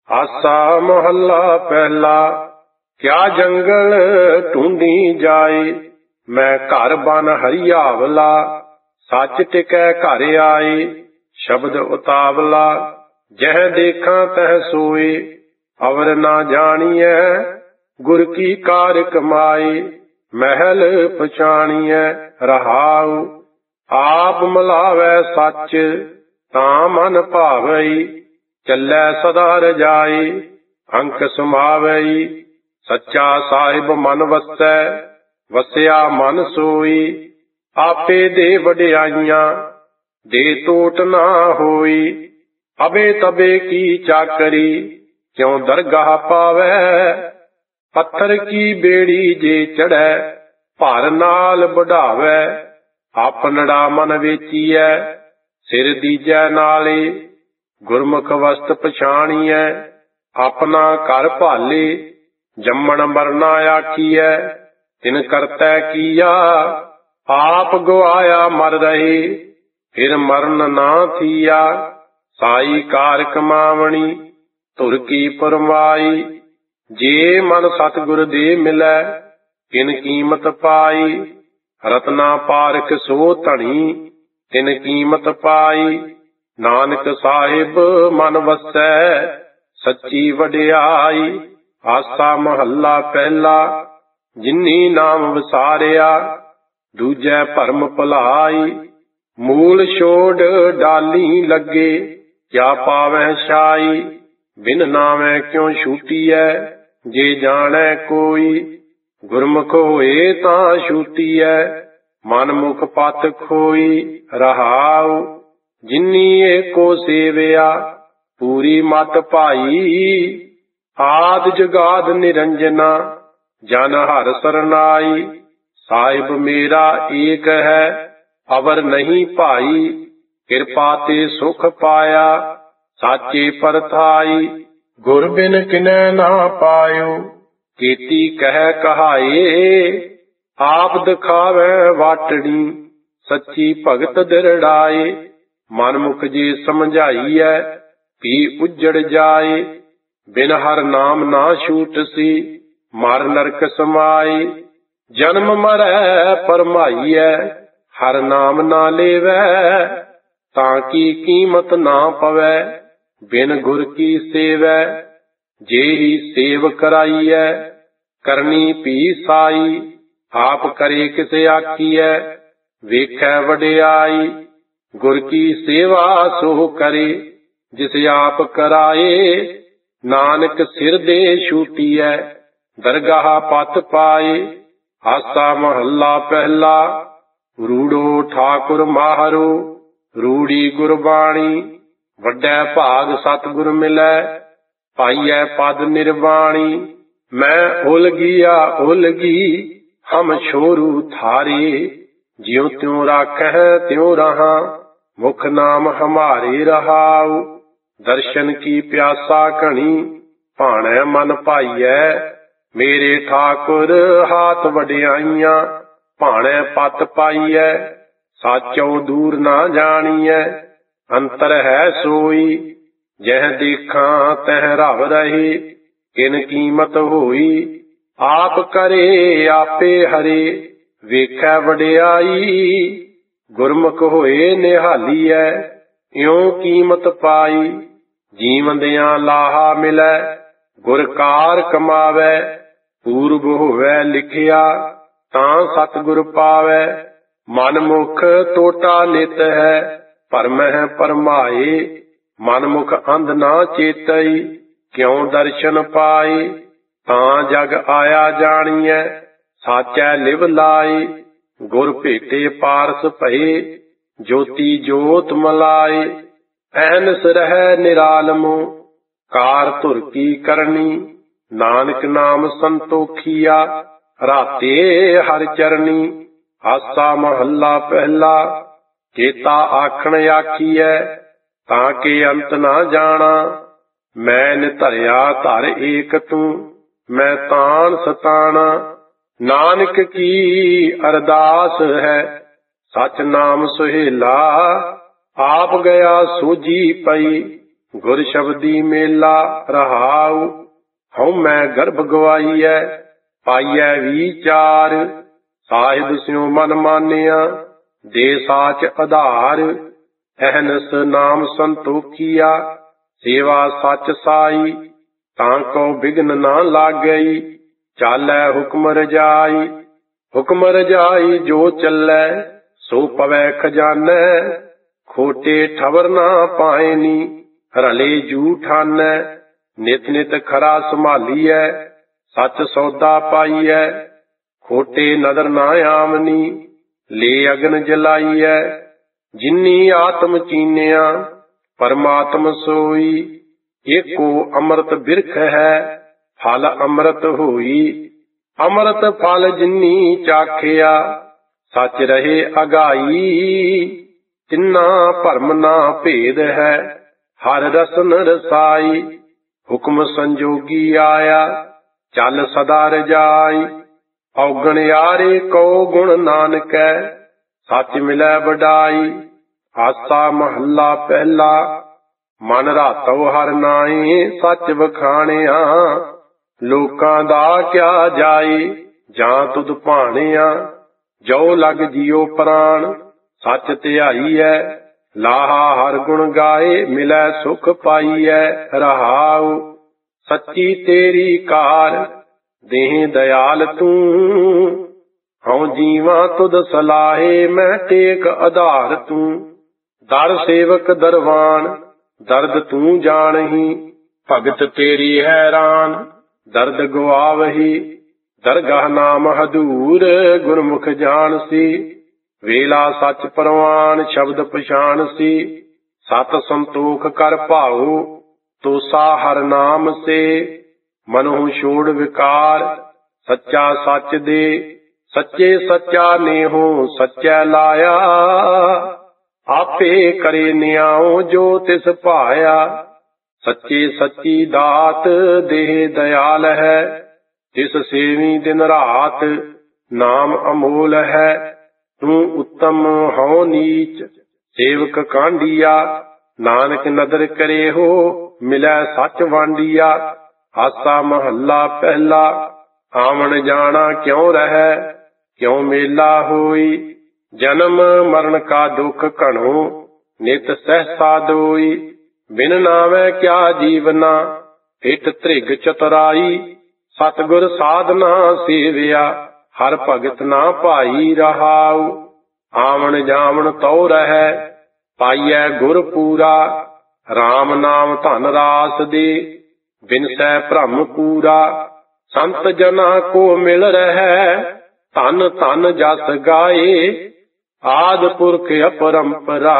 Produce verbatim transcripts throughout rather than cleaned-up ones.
आसा मोहल्ला पहला। क्या जंगल ढूंढी जाए, मैं घर बन हरियावला। सच टिकै घर आए, शब्द उतावला। जह देखा तह सोए, अवर ना जानिए। गुर की कार कमाए, महल पछाणिए। रहाऊ आप मिलावै सच, तां मन भावई। चलै सदा रजाई, अंक समावई। सच्चा साहिब मन वसै, वसिया मन सोई। आपे दे वडियाइयां, दे टोट ना होई। अबे तबे की चाकरी, क्यों दरगाह पावै। पत्थर की बेड़ी जे चढ़ै, भर नाल बढ़ावै। आपनड़ा मन वेचीऐ, सिर दीजै नाले। गुरमुख वसत पछाणिए, अपना घर भाले। जम्मण मरना आखिए, तिन करतै किया। आप गवाया मर रहे, फिर मरण ना थिया। साई कार कमावणी, धुर की परमाई। जे मन सतगुर दे मिलै, किन कीमत पाई। रत्ना पारख सो धनी, तिन कीमत पाई। नानक साहिब मन वसै, सच्ची वडियाई। आसा महला पहला, जिन्नी नाम विसारिया। दूजै भरम भुलाई, मूल छोड़ डाली लगे। क्या पावै छाई, बिन नामै क्यों छूटीऐ। जे जानै कोई, गुरमुख होए तां छूटीऐ। मन मुख पत खोई। रहाऊ जिन्नी एको सेविया, पूरी मत पाई। आद जगाद निरंजना, जन हर सरनाई। साहिब मेरा एक है, अवर नहीं भाई। कृपा ते सुख पाया, साचे परथाई। गुर बिन किनै ना पायो, केती कह कहाए। आप दिखावै वाटड़ी, सच्ची भगत दिरड़ाए। मन मुख जे समझाईऐ, पी उजड़ जाए। बिन हर नाम ना छूटसी, मर नरक समाए। जन्म मरै परमाईऐ, हर नाम ना लेवै। ताकि कीमत ना पवै, बिन गुर की सेवै। जेही सेव कराईऐ, करनी भी साई। आप करे किस आखिऐ, वेखै वडियाई। गुर की सेवा सो करे, जिस आप कराए। नानक सिर दे छूटीऐ, दरगाह पत पाए। आसा महला पहला, रूड़ो ठाकुर माहरो। रूड़ी गुरबाणी, वड्डै भाग सतगुर मिलै। पाईऐ पद निर्वाणी। मैं उलगिया उलगी, हम छोरू थारे। ज्यों त्यों राखै त्यों रहा, मुख नाम हमारे। रहाऊ दर्शन की प्यासा घनी, भाणै मन भाईऐ। मेरे ठाकुर हाथ वडियाइयां, भाणै पत पाईऐ। साचो दूर ना जानिए, अंतर है सोई। जह देखा तह रव रहे, किन कीमत होई। आप करे आपे हरे, वेखै वडियाई। गुरमुख होए निहालीऐ, इਉਂ कीमत पाई। ਜੀਵੰਦਿਆਂ ਲਾਹਾ ਮਿਲੈ, ਗੁਰ ਕਾਰ ਕਮਾਵੈ। ਪੂਰਬ ਹੋਵੈ ਲਿਖਿਆ, ਤਾਂ ਸਤਿਗੁਰ ਪਾਵੈ। ਮਨ ਮੁਖ ਟੋਟਾ ਨਿਤ ਹੈ, ਭਰਮਹਿ ਭਰਮਾਏ। ਮਨ ਮੁਖ ਅੰਧ ਨਾ ਚੇਤਈ, ਕਿਉ ਦਰਸ਼ਨ ਪਾਏ। ਤਾਂ ਜਗ ਆਇਆ ਜਾਣੀਐ, ਸਾਚੈ ਲਿਵ ਲਾਏ। ਗੁਰ ਭੇਟੇ ਪਾਰਸ ਭਏ, ਜੋਤੀ ਜੋਤ ਮਲਾਏ। ਐਨਸ ਰਹਿ ਨਿਰਾਲਮੁ, ਕਾਰ ਧੁਰ ਕੀ ਕਰਨੀ। ਨਾਨਕ ਨਾਮ ਸੰਤੋਖੀਆ, ਰਾਤੇ ਹਰਿ ਚਰਨੀ। ਆਸਾ ਮਹੱਲਾ ਪਹਿਲਾ, ਚੇਤਾ ਆਖਣ ਆਖੀਐ, ਤਾਂ ਕਿ ਅੰਤ ਨਾ ਜਾਣਾ। ਮੈਂ ਨਿਧਰਿਆ ਧਰ ਏਕ ਤੂੰ, ਮੈਂ ਤਾਣ ਸਤਾਣਾ। ਨਾਨਕ ਕੀ ਅਰਦਾਸ ਹੈ, ਸਚ ਨਾਮ ਸੁਹੇਲਾ। ਆਪ ਗਿਆ ਸੋਝੀ ਪਈ, ਗੁਰ ਸ਼ਬਦੀ ਮੇਲਾ ਰਹਾਉ। ਹਉ ਮੈਂ ਗਰਭ ਗਵਾਈਐ ਪਾਈਐ ਵਿਚਾਰ, ਸਾਹਿਬ ਸਿਉ ਮਨ ਮਾਨਿਆ ਦੇ ਸਾਚ ਆਧਾਰ। ਅਹਨਸ ਨਾਮ ਸੰਤੋਖੀਆ ਸੇਵਾ ਸੱਚ ਸਾਈ, ਤਾਂ ਕੋ ਬਿਘਨ ਨਾ ਲਾਗਈ ਚਾਲੈ ਹੁਕਮ ਰਜਾਈ। ਹੁਕਮ ਰਜਾਈ ਜੋ ਚੱਲੈ ਸੋ ਪਵੈ ਖਜ਼ਾਨੈ, ਖੋਟੇ ਠਵਰ ਨਾ ਪਾਇਨੀ ਰਲੇ ਜੂ ਠਾਨੈ। ਨਿਤ ਨਿਤ ਖਰਾ ਸੰਭਾਲੀਐ ਸੱਚ ਸੌਦਾ ਪਾਈਐ, ਖੋਟੇ ਨਦਰ ਨਾ ਆਵਨੀ ਲੈ ਅਗਨ ਜਲਾਈਐ। ਜਿਨੀ ਆਤਮ ਚੀਨਿਆ ਪਰਮਾਤਮ ਸੋਈ, ਏਕੋ ਅੰਮ੍ਰਿਤ ਬਿਰਖ ਹੈ ਫਲ ਅੰਮ੍ਰਿਤ ਹੋਈ। ਅੰਮ੍ਰਿਤ ਫਲ ਜਿਨੀ ਚਾਖਿਆ ਸੱਚ ਰਹੇ ਅਗਾਈ, ਤਿੰਨਾ ਭਰਮ ਨਾ ਭੇਦ ਹੈ ਹਰ ਰਸਨ ਰਸਾਈ। ਹੁਕਮ ਸੰਜੋਗੀ ਆਇਆ ਚੱਲ ਸਦਾ ਰਜਾਈ, ਔਗਣ ਯਾਰੇ ਕਉ ਗੁਣ ਨਾਨਕੈ ਸੱਚ ਮਿਲੈ ਵਡਾਈ। ਆਸਾ ਮਹੱਲਾ ਪਹਿਲਾ ਮਨ ਰਾਤਉ ਹਰ ਨਾਏ, ਸੱਚ ਵਖਾਣਿਆ ਲੋਕਾਂ ਦਾ ਕਿਆ ਜਾਏ। ਜਾਂ ਤੁਧ ਭਾਣਿਆ ਜੋ ਲਗ ਜਿਉ ਪ੍ਰਾਣ, ਸੱਚ ਧਿਆਈਐ ਲਾਹਾ ਹਰ ਗੁਣ ਗਾਏ। ਮਿਲੈ ਸੁਖ ਪਾਈਐ ਰਹਾਉ ਸੱਚੀ ਤੇਰੀ ਕਾਰ, ਦੇਹ ਦਇਆਲ ਤੂੰ ਹਉ ਜੀਵਾਂ ਤੁਧ ਸਲਾਹੇ। ਮੈਂ ਟੇਕ ਆਧਾਰ ਤੂੰ ਦਰ ਸੇਵਕ ਦਰਵਾਨ, ਦਰਦ ਤੂੰ ਜਾਣਹੀ ਭਗਤ ਤੇਰੀ ਹੈਰਾਨ। ਦਰਦ ਗਵਾਵਹੀ ਦਰਗਾਹ ਨਾਮ ਹਦੂਰ, ਗੁਰਮੁਖ ਜਾਣਸੀ ਵੇਲਾ ਸੱਚ ਪ੍ਰਵਾਨ। ਸ਼ਬਦ ਪਛਾਣਸੀ ਸਤ ਸੰਤੋਖ ਕਰ ਭਾਉ, ਤੋਸਾ ਹਰ ਨਾਮ ਸੇ ਮਨਹੁ ਛੋੜ ਵਿਕਾਰ। ਸੱਚਾ ਸੱਚ ਦੇ ਸੱਚੇ ਸੱਚਾ ਨੇਹੋ ਸੱਚੈ ਲਾਇਆ, ਆਪੇ ਕਰੇ ਨਿਆਉ ਜੋ ਤਿਸ ਭਾਇਆ। ਸੱਚੇ ਸੱਚੀ ਦਾਤ ਦੇਹ ਦਇਆਲ ਹੈ, ਤਿਸ ਸੇਵੀ ਦਿਨ ਰਾਤ ਨਾਮ ਅਮੋਲ ਹੈ। ਤੂੰ ਉੱਤਮ ਹਉ ਨੀਚ ਸੇਵਕ ਕਾਂਡੀਆ, ਨਾਨਕ ਨਦਰ ਕਰੇ ਹੋ ਮਿਲੈ ਸੱਚ ਵਾਂਡੀਆ। ਆਸਾ ਮਹੱਲਾ ਪਹਿਲਾ ਆਵਣ ਜਾਣਾ ਕਿਉ ਰਹੈ ਕਿਉ ਮੇਲਾ ਹੋਈ। ਜਨਮ ਮਰਨ ਕਾ ਦੁਖ ਘਣੋ ਨਿਤ ਸਹਿਸਾ ਦੋਈ। ਬਿਨ ਨਾਵੈ ਕਿਆ ਜੀਵਨਾ ਹਿਟ ਧ੍ਰਿਗ ਚਤੁਰਾਈ। ਸਤਿਗੁਰ ਸਾਧਨਾ ਸੇਵਿਆ ਹਰ ਭਗਤ ਨਾ ਭਾਈ ਰਹਾਉ। ਆਵਣ ਜਾਵਣ ਤਉ ਰਹੈ ਪਾਈਐ ਗੁਰ ਪੂਰਾ, RAM ਨਾਮ ਧਨ ਰਾਸ ਦੇ ਬਿਨਸੈ ਭ੍ਰਮ ਪੂਰਾ। ਸੰਤ ਜਨਾ ਕੋ ਮਿਲ ਰਹੈ ਧਨ ਧਨ ਜਸ ਗਾਏ। ਆਦਿ ਪੁਰਖ ਅਪਰੰਪਰਾ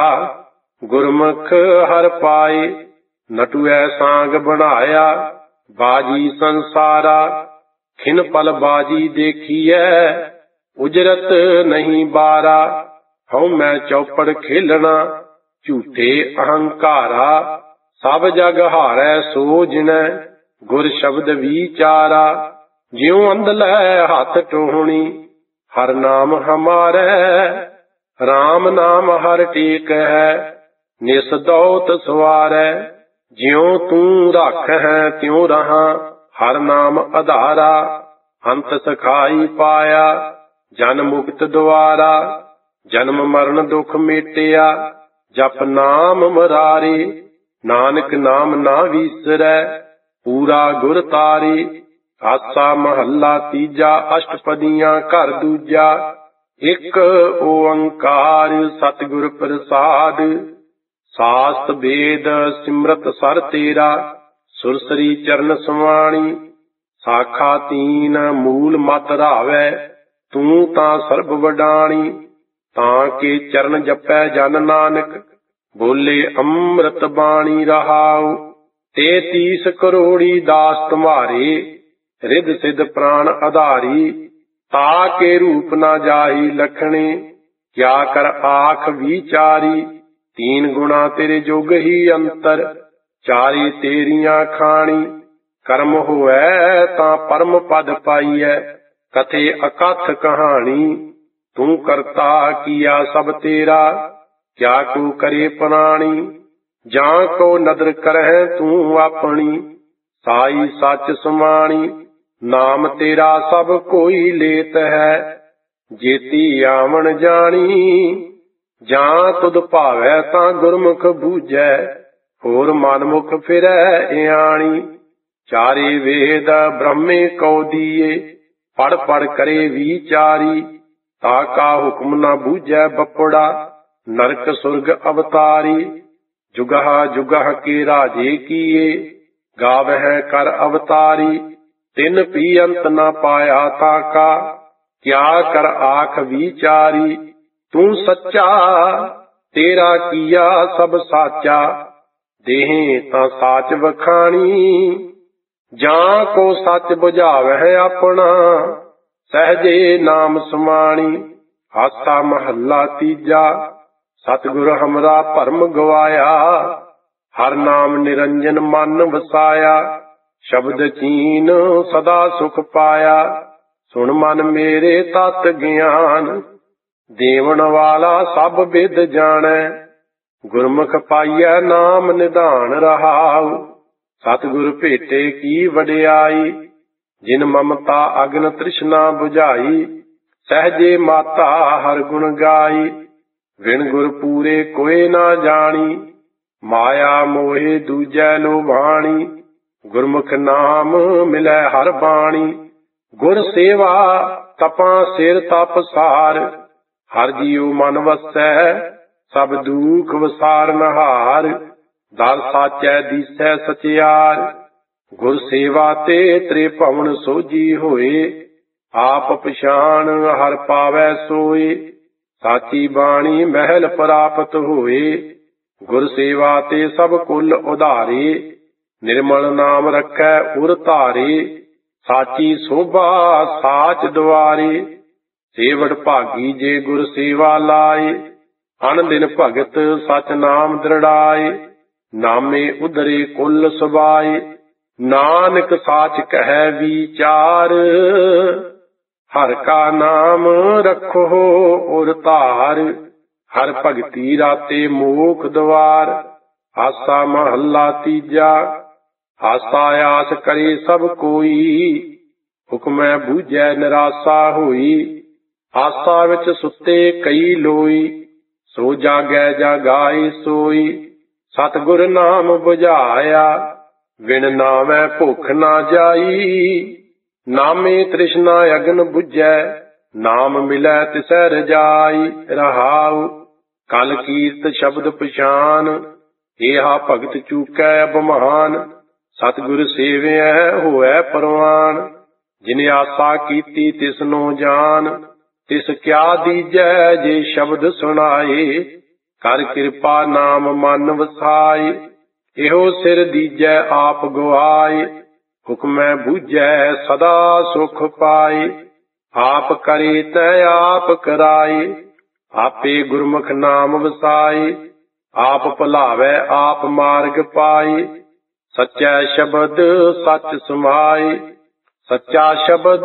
ਗੁਰਮੁਖ ਹਰ ਪਾਏ। ਨਟੂਐ ਸਾਂਗ ਬਣਾਇਆ ਬਾਜੀ ਸੰਸਾਰਾ, ਖਿਨ ਪਲ ਬਾਜੀ ਦੇਖੀਐ ਉਜਰਤ ਨਹੀਂ ਬਾਰਾ। ਹਉ ਮੈਂ ਚੌਪੜ ਖੇਲਣਾ ਝੂਠੇ ਅਹੰਕਾਰਾ, ਸਭ ਜਗ ਹਾਰੈ ਸੋ ਜਿਨੈ ਗੁਰ ਸ਼ਬਦ ਵਿਚਾਰਾ। ਜਿਉ ਅੰਧਲੇ ਹੱਥ ਟੋਹਣੀ ਹਰ ਨਾਮ ਹਮਾਰੈ, RAM ਨਾਮ ਹਰ ਟੇਕ ਹੈ ਨਿਸ ਦੌਤ ਸਵਾਰੈ। ਜਿਉ ਤੂੰ ਰੱਖ ਹੈ ਤਿਉ ਰਹਾ ਹਰ ਨਾਮ ਆਧਾਰਾ। ਅੰਤ ਸਖਾਈ ਪਾਇਆ ਜਨ ਮੁਕਤ ਦੁਆਰਾ, ਜਨਮ ਮਰਨ ਦੁਖ ਮੇਟਿਆ ਜਪ ਨਾਮ ਮੁਰਾਰੀ। ਨਾਨਕ ਨਾਮ ਨਾ ਵੀਸਰੈ ਪੂਰਾ ਗੁਰ ਤਾਰੀ। ਆਸਾ ਮਹੱਲਾ ਤੀਜਾ ਅਸ਼ਟਪਦੀਆਂ ਘਰ ਦੂਜਾ। ਇੱਕ ਓੰਕਾਰ ਸਤਿਗੁਰ ਪ੍ਰਸਾਦ, ਸਾਸਤ ਵੇਦ ਸਿਮਰਤ ਸਰ ਤੇਰਾ। ਸੁਰਸਰੀ ਚਰਨ ਸਮਾਣੀ ਸਾਖਾ ਤੀਨ ਮੂਲ ਮਤ ਰਾਵੈ। ਤੂੰ ਤਾਂ ਸਰਬ ਵਡਾਣੀ ਤਾਂ ਕੇ ਚਰਨ ਜਪੈ ਜਨ ਨਾਨਕ, ਬੋਲੇ ਅੰਮ੍ਰਿਤ ਬਾਣੀ ਰਹਾਉ। ਤੇਤੀਸ ਕਰੋੜੀ ਦਾਸ ਤੁਮਾਰੇ ਰਿਧ ਸਿਧ ਪ੍ਰਾਣ ਆਧਾਰੀ। ਤਾ ਕੇ ਰੂਪ ਨਾ ਜਾਹੀ ਲਖਣੇ ਕਿਆ ਕਰ ਆਖ ਵਿਚਾਰੀ। ਤੀਨ ਗੁਣਾ ਤੇਰੇ ਜੁਗ ਹੀ ਅੰਤਰ, ਚਾਰੀ ਤੇਰੀਆਂ ਖਾਣੀ। ਕਰਮ ਹੋਐ ਤਾਂ ਪਰਮ ਪਦ ਪਾਈਐ, ਕਥੇ ਅਕਥ ਕਹਾਣੀ। ਤੂੰ ਕਰਤਾ ਕੀਆ ਸਭ ਤੇਰਾ, ਕਿਆ ਕੋ ਕਰੇ ਪ੍ਰਾਣੀ। ਜਾਂ ਕੋ ਨਦਰ ਕਰਹਿ ਤੂੰ ਆਪਣੀ, ਸਾਈ ਸੱਚ ਸਮਾਣੀ। ਨਾਮ ਤੇਰਾ ਸਭ ਕੋਈ ਲੇਤ ਹੈ, ਜੇਤੀ ਆਵਣ ਜਾਣੀ। ਜਾਂ ਤੁਧ ਭਾਵੈ ਤਾਂ ਗੁਰਮੁਖ ਬੂਝੈ, ਹੋਰ ਮਨਮੁਖ ਫਿਰੈ ਇਆਣੀ। ਚਾਰੇ ਵੇਦ ਬ੍ਰਹਮੇ ਕਉ ਦੀਏ, ਪੜ ਪੜ ਕਰੇ ਵਿਚਾਰੀ। ਤਾ ਕਾ ਹੁਕਮ ਨਾ ਬੂਝੈ ਬਪੜਾ, ਨਰਕ ਸੁਰਗ ਅਵਤਾਰੀ। ਜੁਗਹ ਜੁਗਹ ਕੇ ਰਾਜੇ ਕੀਏ, ਗਾਵਹਿ ਕਰ ਅਵਤਾਰੀ। ਤਿਨ ਪੀ ਅੰਤ ਨਾ ਪਾਇਆ ਤਾ ਕਾ, ਕਿਆ ਕਰ ਆਖ ਵਿਚਾਰੀ। ਤੂੰ ਸੱਚਾ ਤੇਰਾ ਕੀਆ ਸਭ ਸਾਚਾ, ਦੇਹ ਤਾਂ ਸਾਚ ਵਖਾਣੀ। ਜਾਂ ਕੋ ਸੱਚ ਬੁਝਾਵਹਿ ਆਪਣਾ, ਸਹਜੇ ਨਾਮ ਸਮਾਣੀ। ਆਸਾ ਮਹੱਲਾ ਤੀਜਾ। ਸਤਿਗੁਰ ਹਮਰਾ ਭਰਮ ਗਵਾਇਆ, ਹਰ ਨਾਮ ਨਿਰੰਜਨ ਮਨ ਵਸਾਇਆ। ਸ਼ਬਦ ਚੀਨ ਸਦਾ ਸੁਖ ਪਾਇਆ, ਸੁਣ ਮਨ ਮੇਰੇ ਤਤ ਗਿਆਨ। ਦੇਵਨ ਵਾਲਾ ਸਭ ਵਿਦ ਜਾਣੈ, ਗੁਰਮੁਖ ਪਾਈਐ ਨਾਮ ਨਿਧਾਨ ਰਹਾਉ। ਸਤਿਗੁਰ ਭੇਟੇ ਕੀ ਵਡਿਆਈ, ਜਿਨ ਮਮਤਾ ਅਗਨ ਤ੍ਰਿਸ਼ਨਾ ਬੁਝਾਈ। ਸਹਜੇ ਮਾਤਾ ਹਰ ਗੁਣ ਗਾਈ, ਵਿਣ ਗੁਰ ਪੂਰੇ ਕੋਇ ਨਾ ਜਾਣੀ। ਮਾਇਆ ਮੋਹਿ ਦੂਜੈ ਲੋਭਾਣੀ, ਗੁਰਮੁਖ ਨਾਮ ਮਿਲੈ ਹਰ ਬਾਣੀ। ਗੁਰ ਸੇਵਾ ਤਪਾਂ ਸਿਰ ਤਪ ਸਾਰ, ਹਰ ਜੀਉ ਮਨ ਵਸੈ ਸਭ ਦੁਖ ਵਸਾਰਨ ਹਾਰ। ਦਰ ਸਾਚੈ ਦੀਸੈ ਸਚਿਆਰ, ਗੁਰ ਸੇਵਾ ਤੇ ਤ੍ਰੇ ਭਵਨ ਸੋਝੀ ਹੋਏ। ਆਪ ਪਛਾਣ ਹਰ ਪਾਵੈ ਸੋਏ, ਸਾਚੀ ਬਾਣੀ ਮਹਿਲ ਪ੍ਰਾਪਤ ਹੋਏ। ਗੁਰ ਸੇਵਾ ਤੇ ਸਭ ਕੁਲ ਉਧਾਰੇ, ਨਿਰਮਲ ਨਾਮ ਰੱਖੈ ਉਰ ਧਾਰੇ। ਸਾਚੀ ਸੋਭਾ ਸਾਚ ਦੁਆਰੇ, ਸੇਵੜ ਭਾਗੀ ਜੇ ਗੁਰ ਸੇਵਾ ਲਾਏ। ਅਨ ਦਿਨ ਭਗਤ ਸਚ ਨਾਮ ਦ੍ਰਿੜਾਏ, ਨਾਮੇ ਉਧਰੇ ਕੁਲ ਸਬਾਏ। ਨਾਨਕ ਸਾਚ ਕਹਿ ਵਿਚਾਰ, ਹਰ ਕਾ ਨਾਮ ਰੱਖੋ ਉਰ ਧਾਰ। ਹਰ ਭਗਤੀ ਰਾਤੇ ਮੋਖ ਦਵਾਰ। ਆਸਾ ਮਹੱਲਾ ਤੀਜਾ। ਆਸਾ ਆਸ ਕਰੇ ਸਭ ਕੋਈ, ਹੁਕਮੈ ਬੂਝੈ ਨਿਰਾਸਾ ਹੋਈ। ਆਸਾ ਵਿੱਚ ਸੁੱਤੇ ਕਈ ਲੋਈ, ਸੋ ਜਾਗੈ ਜਾਗਾਏ ਸੋਈ। ਸਤਿਗੁਰ ਨਾਮ ਬੁਝਾਇਆ, ਵਿਣ ਨਾਮੈ ਭੁੱਖ ਨਾ ਜਾਈ। ਨਾਮੇ ਤ੍ਰਿਸ਼ਨਾ ਅਗਨ ਬੁਝੈ, ਨਾਮ ਮਿਲੈ ਤਿਸੈ ਰਜਾਈ। ਰਹਾਉ ਕਲ ਕੀਰਤ ਸ਼ਬਦ ਪਛਾਨ, ਏਹਾ ਭਗਤ ਚੂਕੈ ਅਭਿਮਾਨ। ਸਤਿਗੁਰ ਸੇਵਿਐ ਹੋਐ ਪਰਵਾਨ, ਜਿਨ ਆਸਾ ਕੀਤੀ ਤਿਸਨੋ ਜਾਨ। ਤਿਸ ਕਿਆ ਦੀਜੈ ਜੇ ਸ਼ਬਦ ਸੁਣਾਏ, ਕਰ ਕਿਰਪਾ ਨਾਮ ਮਨ ਵਸਾਏ। ਇਹੋ ਸਿਰ ਦੀਜੈ ਆਪ ਗਵਾਏ, ਹੁਕਮੈ ਬੂਝੈ ਸਦਾ ਸੁਖ ਪਾਏ। ਆਪ ਕਰੇ ਤੈ ਆਪ ਕਰਾਏ, ਆਪੇ ਗੁਰਮੁਖ ਨਾਮ ਵਸਾਏ। ਆਪ ਭੁਲਾਵੈ ਆਪ ਮਾਰਗ ਪਾਏ, ਸੱਚੈ ਸ਼ਬਦ ਸੱਚ ਸਮਾਏ। ਸੱਚਾ ਸ਼ਬਦ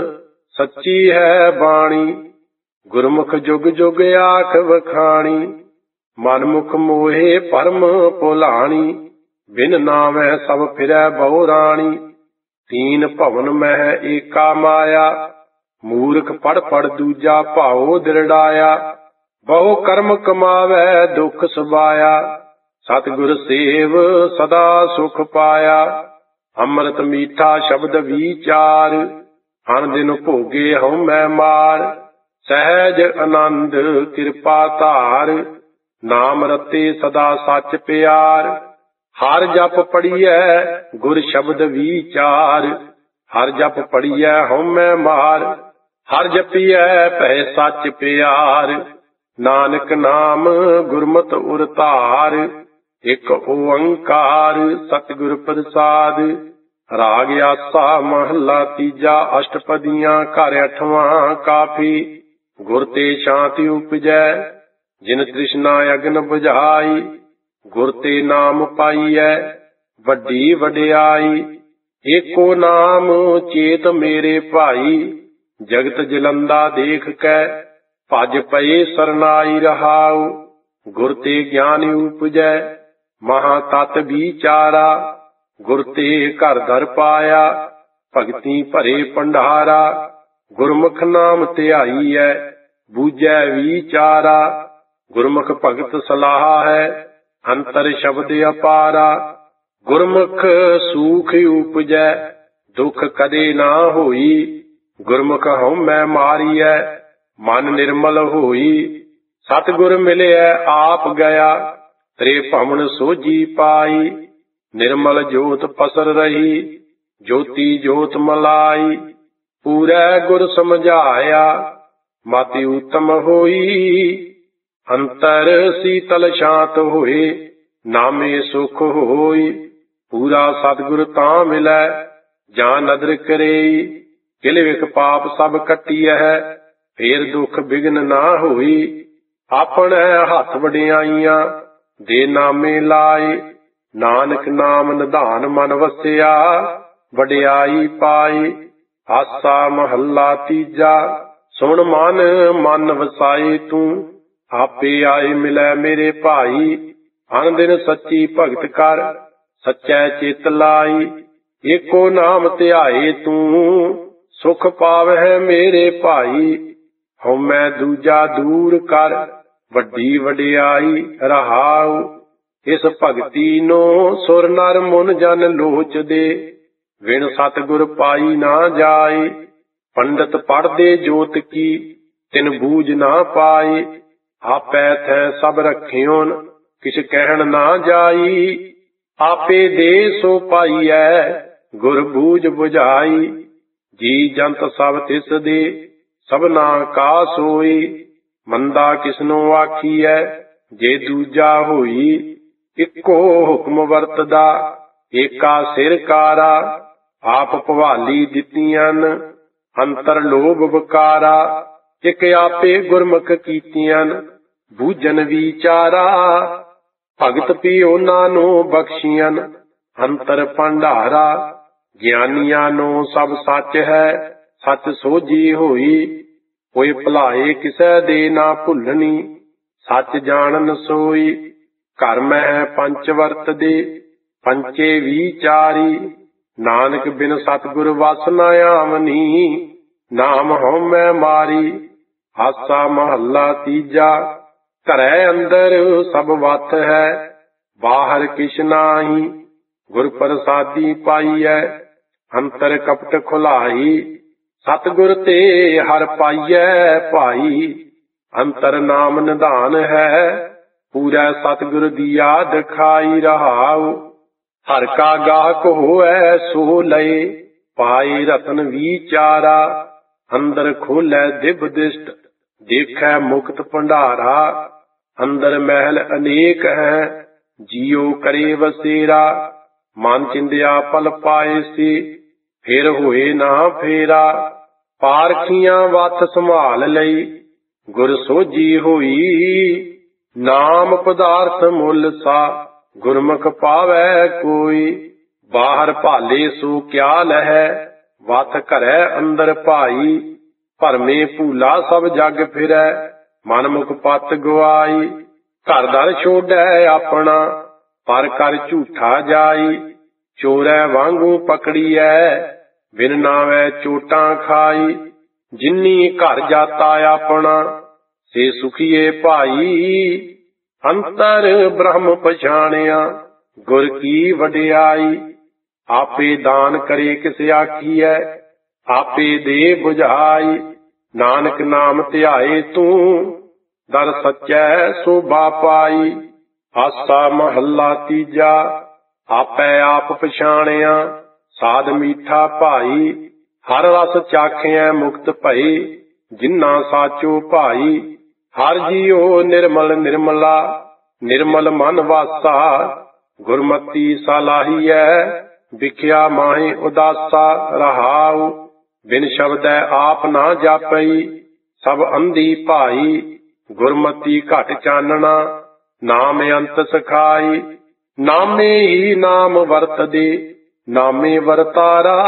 ਸੱਚੀ ਹੈ ਬਾਣੀ, ਗੁਰਮੁਖ ਜੁਗ ਜੁਗ ਆਖ ਵਖਾਣੀ। ਮਨਮੁਖ ਮੋਹੇ ਭਰਮ ਭੁਲਾਣੀ, ਬਿਨ ਨਾਮੈ ਸਭ ਫਿਰੈ ਬਹੁ ਰਾਣੀ। ਤੀਨ ਭਵਨ ਮਹਿ ਏਕਾ ਮਾਇਆ, ਮੂਰਖ ਪੜ ਪੜ ਦੂਜਾ ਭਾਉ ਦ੍ਰਿੜਾਇਆ। ਬਹੁ ਕਰਮ ਕਮਾਵੈ ਦੁਖ ਸਬਾਇਆ, ਸਤਿਗੁਰ ਸੇਵ ਸਦਾ ਸੁਖ ਪਾਇਆ। ਅੰਮ੍ਰਿਤ ਮੀਠਾ ਸ਼ਬਦ ਵਿਚਾਰ, ਅਨ ਦਿਨ ਭੋਗੇ ਹਉਮੈ ਮਾਰ। ਸਹਿਜ ਆਨੰਦ ਕਿਰਪਾ ਧਾਰ, ਨਾਮ ਰਤੇ ਸਦਾ ਸੱਚ ਪਿਆਰ। ਹਰ ਜਪ ਪੜੀਐ ਗੁਰ ਸ਼ਬਦ ਵਿਚਾਰ, ਹਰ ਜਪ ਪੜੀਐ ਹਉਮੈ ਮਾਰ। ਹਰ ਜਪੀਐ ਭੈ ਸੱਚ ਪਿਆਰ, ਨਾਨਕ ਨਾਮ ਗੁਰਮਤਿ ਉਰ ਧਾਰ। ਇਕ ਓੰਕਾਰ ਸਤਿਗੁਰ ਪ੍ਰਸਾਦ। ਰਾਗ ਆਸਾ ਮਹੱਲਾ ਤੀਜਾ। ਅਸ਼ਟਪਦੀਆਂ ਘਰ ਅਠਵਾਂ ਕਾਫੀ। ਗੁਰ ਤੇ ਸ਼ਾਂਤੀ ਉਪਜੈ, ਜਿਨ ਤ੍ਰਿਸ਼ਨਾ ਅਗਨ ਬੁਝਾਈ। ਗੁਰ ਤੇ ਨਾਮ ਪਾਈਐ ਵੱਡੀ ਵਡਿਆਈ। ਏਕੋ ਨਾਮ ਚੇਤ ਮੇਰੇ ਭਾਈ, ਜਗਤ ਜਲੰਦਾ ਦੇਖ ਕੈ ਭਜ ਪਏ ਸਰਨਾਈ। ਰਹਾਉ ਗੁਰ ਤੇ ਗਿਆਨ ਉਪਜੈ, ਮਹਾ ਤਤ ਵਿਚਾਰਾ, ਗੁਰ ਤੇ ਘਰ ਦਰ ਪਾਇਆ, ਭਗਤੀ ਭਰੇ ਭੰਡਾਰਾ, ਗੁਰਮੁਖ ਨਾਮ ਧਿਆਈਐ, ਬੂਝੈ ਵਿਚਾਰਾ, ਗੁਰਮੁਖ ਭਗਤ ਸਲਾਹਾ ਹੈ, ਅੰਤਰ ਸ਼ਬਦ ਅਪਾਰਾ, ਗੁਰਮੁਖ ਸੂਖ ਉਪਜੈ, ਦੁਖ ਕਦੇ ਨਾ ਹੋਈ, ਗੁਰਮੁਖ ਹਉਮੈ ਮਾਰੀਐ, ਮਨ ਨਿਰਮਲ ਹੋਈ, ਸਤਿਗੁਰ ਮਿਲਿਐ ਆਪ ਗਿਆ, ਤ੍ਰੇ ਭਵਨ ਸੋਝੀ ਪਾਈ, ਨਿਰਮਲ ਜੋਤ ਪਸਰ ਰਹੀ, ਜੋਤੀ ਜੋਤ ਮਲਾਈ, ਪੂਰੈ ਗੁਰ ਸਮਝਾਇਆ, ਮਤਿ ਉਤਮ ਹੋਈ, ਅੰਤਰ ਸੀਤਲ ਸ਼ਾਂਤ ਹੋਏ, ਨਾਮੇ ਸੁਖ ਹੋਈ, ਪੂਰਾ ਸਤਿਗੁਰ ਤਾਂ ਮਿਲੈ, ਜਾਂ ਨਦਰ ਕਰੇਈ, ਕਿਲ ਵਿਖ ਪਾਪ ਸਭ ਕੱਟੀਐ, ਫੇਰ ਦੁਖ ਬਿਘਨ ਨਾ ਹੋਈ, ਆਪਣੇ ਹੱਥ ਵਡਿਆਈਆਂ, ਦੇ ਨਾਮੇ ਲਾਏ, ਨਾਨਕ ਨਾਮ ਨਿਧਾਨ ਮਨ ਵਸਿਆ, ਵਡਿਆਈ ਪਾਈ। ਆਸਾ ਮਹੱਲਾ ਤੀਜਾ। ਸੁਣ ਮਨ ਮਨ ਵਸਾਏ ਤੂੰ, ਆਪੇ ਆਏ ਮਿਲੈ ਮੇਰੇ ਭਾਈ, ਅਨ ਦਿਨ ਸੱਚੀ ਭਗਤ ਕਰ, ਸੱਚੈ ਚਿਤ ਲਾਈ, ਏਕੋ ਨਾਮ ਧਿਆਏ ਤੂੰ, ਸੁਖ ਪਾਵਹਿ ਮੇਰੇ ਭਾਈ, ਹਉਮੈ ਦੂਜਾ ਦੂਰ ਕਰ, ਵੱਡੀ ਵਡਿਆਈ ਰਹਾਉ। ਇਸ ਭਗਤੀ ਨੂੰ ਸੁਰ ਨਰ ਮੁਨ ਜਨ ਲੋਚਦੇ, ਵਿਣ ਸਤਿਗੁਰ ਪਾਈ ਨਾ ਜਾਏ, ਪੰਡਤ ਪੜ੍ਹਦੇ ਜੋਤ ਕੀ, ਤਿਨ ਬੂਝ ਨਾ ਪਾਏ, ਆਪੈ ਥੈ ਸਭ ਰਖਿਓਨ, ਕਿਛ ਕਹਿਣ ਨਾ ਜਾਈ, ਆਪੇ ਦੇ ਸੋ ਪਾਈਐ, ਗੁਰ ਬੂਝ ਬੁਝਾਈ, ਜੀ ਜੰਤ ਸਭ ਤਿਸ ਦੇ, ਸਭਨਾ ਕਾ ਸੋਈ, ਮੰਦਾ ਕਿਸਨੋ ਆਖੀਐ, ਜੇ ਦੂਜਾ ਹੋਈ, ਇੱਕੋ ਹੁਕਮ ਵਰਤਦਾ, ਏਕਾ ਸਿਰ ਕਾਰਾ, ਆਪ ਭਵਾਲੀ ਦਿੱਤੀਆਂ, ਅੰਤਰ ਲੋਭ ਵਿਕਾਰਾ, ਇਕ ਆਪੇ ਗੁਰਮੁਖ ਕੀਤੀਆਂ, ਬੂਝਨ ਵਿਚਾਰਾ, ਭਗਤ ਪੀ ਉਹਨਾਂ ਨੂੰ ਬਖਸ਼ੀਆਂ, ਅੰਤਰ ਭੰਡਾਰਾ, ਗਿਆਨੀਆਂ ਨੂੰ ਸਭ ਸੱਚ ਹੈ, ਸੱਚ ਸੋਝੀ ਹੋਈ, ਕੋਈ ਭੁਲਾਏ ਕਿਸੈ ਦੇ ਨਾ ਭੁੱਲਣੀ, ਸੱਚ ਜਾਣਨ ਸੋਈ, ਘਰ ਮਹਿ ਪੰਚ ਵਰਤਦੇ, ਪੰਚੇ ਵਿਚਾਰੀ, ਨਾਨਕ ਬਿਨ ਸਤਿਗੁਰ ਵਸ ਨ ਆਵਨੀ, ਨਾਮ ਹਉਮੈ ਮਾਰੀ। ਆਸਾ ਮਹੱਲਾ ਤੀਜਾ। ਘਰੈ ਅੰਦਰ ਸਭ ਵਤ ਹੈ, ਬਾਹਰ ਕਿਛ ਨਾਹੀ, ਗੁਰ ਪ੍ਰਸਾਦੀ ਪਾਈਐ, ਅੰਤਰ ਕਪਟ ਖੁਲਾਈ, ਸਤਿਗੁਰ ਤੇ ਹਰ ਪਾਈਐ ਭਾਈ, ਅੰਤਰ ਨਾਮ ਨਿਧਾਨ ਹੈ, ਪੂਰੈ ਸਤਿਗੁਰ ਦੀਆ ਦਿਖਾਈ ਰਹਾਉ। ਹਰ ਕਾ ਗਾਹਕ ਹੋਐ ਸੋ ਲਏ, ਪਾਏ ਰਤਨ ਵਿਚਾਰਾ, ਅੰਦਰ ਖੋਲੈ ਦਿਵ ਦਿਸ਼ਟ, ਦੇਖੈ ਮੁਕਤ ਭੰਡਾਰਾ, ਅੰਦਰ ਮਹਿਲ ਅਨੇਕ ਹੈ, ਜੀਉ ਕਰੇ ਵਸੇਰਾ, ਮਨ ਚਿੰਦਿਆ ਪਲ ਪਾਏ ਸੀ, ਫਿਰ ਹੋਏ ਨਾ ਫੇਰਾ, ਪਾਰਖੀਆਂ ਵੱਥ ਸੰਭਾਲ ਲਈ, ਗੁਰ ਸੋਝੀ ਹੋਈ, ਨਾਮ ਪਦਾਰਥ ਮੁੱਲ ਸਾ, ਗੁਰਮੁਖ ਪਾਵੈ ਕੋਈ, ਬਾਹਰ ਭਾਲੇ ਸੋ ਕਿਆ ਲਹੈ, ਵੱਥ ਘਰੈ ਅੰਦਰ ਭਾਈ, ਭਰਮੇ ਭੂਲਾ ਸਭ ਜਗ ਫਿਰੈ, ਮਨ ਮੁਖ ਪਤ ਗਵਾਈ, ਘਰ ਦਰ ਛੋੜੈ ਆਪਣਾ, ਪਰ ਕਰ ਝੂਠਾ ਜਾਈ, ਚੋਰੈ ਵਾਂਗੂ ਪਕੜੀਐ, ਬਿਨ ਨਾਵੈ ਚੋਟਾਂ ਖਾਈ, ਜਿਨੀ ਘਰ ਜਾਤਾ ਆਪਣਾ, ਸੇ ਸੁਖੀਏ ਭਾਈ, ਅੰਤਰ ਬ੍ਰਹਮ ਪਛਾਣਿਆ, ਗੁਰ ਕੀ ਵਡਿਆਈ, ਆਪੇ ਦਾਨ ਕਰੇ ਕਿਸ ਆਖੀਐ, ਆਪੇ ਦੇ ਬੁਝਾਈ, ਨਾਨਕ ਨਾਮ ਧਿਆਏ ਤੂੰ, ਦਰ ਸੱਚੈ ਸੋਭਾ ਪਾਈ। ਆਸਾ ਮਹੱਲਾ ਤੀਜਾ। ਆਪੈ ਆਪ ਪਛਾਣਿਆ, ਸਾਧ ਮੀਠਾ ਭਾਈ, ਹਰ ਰਸ ਚਾਖਿਐ ਮੁਕਤ ਭਈ, ਜਿਨ੍ਹਾਂ ਸਾਚੋ ਭਾਈ, ਹਰ ਜੀਉ ਨਿਰਮਲ ਨਿਰਮਲਾ, ਨਿਰਮਲ ਮਨ ਵਾਸਾ, ਗੁਰਮਤੀ ਸਲਾਹੀਐ, ਵਿਖਿਆ ਮਾਹੀ ਉਦਾਸਾ ਰਹਾਉ। ਬਿਨ ਸ਼ਬਦੈ ਆਪ ਨਾ ਜਾਪਈ, ਸਭ ਅੰਧੀ ਭਾਈ, ਗੁਰਮਤੀ ਘਟ ਚਾਨਣਾ, ਨਾਮ ਅੰਤ ਸਖਾਈ, ਨਾਮੇ ਹੀ ਨਾਮ ਵਰਤਦੇ, ਨਾਮੇ ਵਰਤਾਰਾ,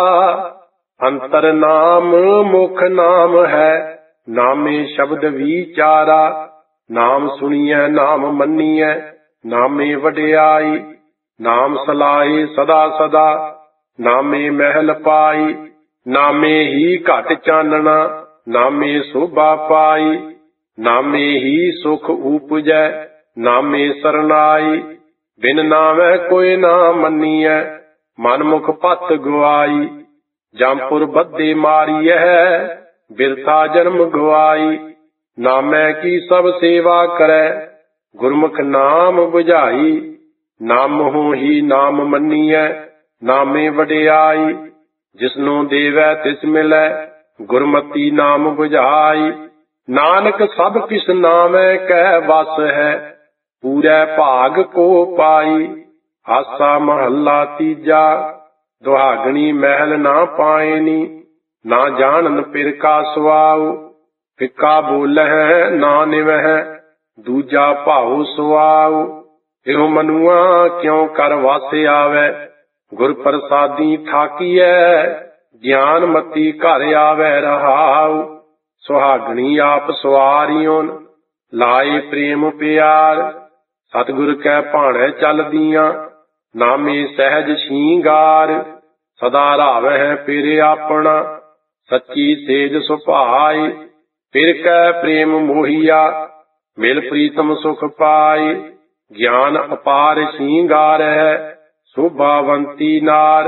ਅੰਤਰ ਨਾਮ ਮੁਖ ਨਾਮ ਹੈ, ਨਾਮੇ ਸ਼ਬਦ ਵਿਚਾਰਾ, ਨਾਮ ਸੁਣੀਐ ਨਾਮ ਮੰਨੀਐ, ਨਾਮੇ ਵਡਿਆਈ। ਨਾਮ ਸਲਾਹੇ ਸਦਾ ਸਦਾ, ਨਾਮੇ ਮਹਿਲ ਪਾਈ। ਨਾਮੇ ਹੀ ਘਟ ਚਾਨਣਾ, ਨਾਮੇ ਸੋਭਾ ਪਾਈ। ਨਾਮੇ ਹੀ ਸੁਖ ਊਪਜੈ, ਨਾਮੇ ਸਰਨਾਈ। ਬਿਨ ਨਾਮੈ ਕੋਈ ਨਾ ਮੰਨੀਐ, ਮਨਮੁਖ ਪਤ ਗਵਾਈ। ਜੰਪੁਰ ਬੱਧੇ ਮਾਰੀਐ, ਬਿਰਥਾ ਜਨਮ ਗਵਾਈ। ਨਾਮੈ ਕੀ ਸਭ ਸੇਵਾ ਕਰੈ, ਗੁਰਮੁਖ ਨਾਮ 부ਝਾਈ। ਨਾਮਹੁ ਹੀ ਨਾਮ ਮੰਨੀਐ, ਨਾਮੇ ਵਡਿਆਈ। ਜਿਸਨੂੰ ਦੇਵੈ ਤਿਸ ਮਿਲੈ, ਗੁਰਮਤੀ ਨਾਮ 부ਝਾਈ। ਨਾਨਕ ਸਭ ਕਿਸ ਨਾਮੈ ਕੈ ਵਸ ਹੈ, ਪੂਰੈ ਭਾਗ ਕੋ ਪਾਈ। ਆਸਾ ਮਹੱਲਾ ਤੀਜਾ, ਦੁਹਾਗਣੀ ਮਹਿਲ ਨਾ ਪਾਇਨੀ। ਨਾ ਜਾਣਨ ਪਿਰ ਕਾ ਸੁਆਉ, ਫਿੱਕਾ ਬੋਲਹਿ ਨਾ ਨਿਵਹਿ। ਦੂਜਾ ਭਾਉ ਸੁਆਉ, ਇਹੋ ਮਨੁਆ ਕਿਉ ਕਰ ਵਸ ਆਵੈ। ਗੁਰ ਪ੍ਰਸਾਦੀ ਠਾਕੀਐ, ਗਿਆਨ ਮਤੀ ਘਰ ਆਵੈ ਰਹਾਉ। ਸੁਹਾਗਣੀ ਆਪ ਸਵਾਰਿਓਨ, ਲਾਏ ਪ੍ਰੇਮ ਪਿਆਰ। ਸਤਿਗੁਰ ਕੈ ਭਾਣੈ ਚੱਲਦੀਆਂ, ਨਾਮੇ ਸਹਿਜ ਸ਼ਿੰਗਾਰ। ਸਦਾ ਰਾਵਹਿ ਪਿਰ ਆਪਣਾ, ਸੱਚੀ ਸੇਜ ਸੁਭਾਈ। ਪਿਰ ਕੈ ਪ੍ਰੇਮ ਮੋਹੀਆ, ਮਿਲ ਪ੍ਰੀਤਮ ਸੁਖ ਪਾਈ। ਗਿਆਨ ਅਪਾਰ ਸ਼ਿੰਗਾਰ ਹੈ, ਸ਼ੋਭਾਵੰਤੀ ਨਾਰ।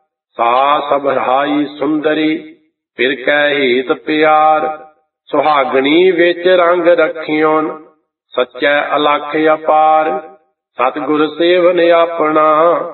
ਸਾ ਸਭ ਰਾਈ ਸੁੰਦਰੀ, ਪਿਰ ਕੈ ਹੇਤ ਪਿਆਰ। ਸੁਹਾਗਣੀ ਵਿੱਚ ਰੰਗ ਰਖਿਓਨ, ਸੱਚੈ ਅਲਖ ਅਪਾਰ। ਸਤਿਗੁਰ ਸੇਵਨ ਆਪਣਾ,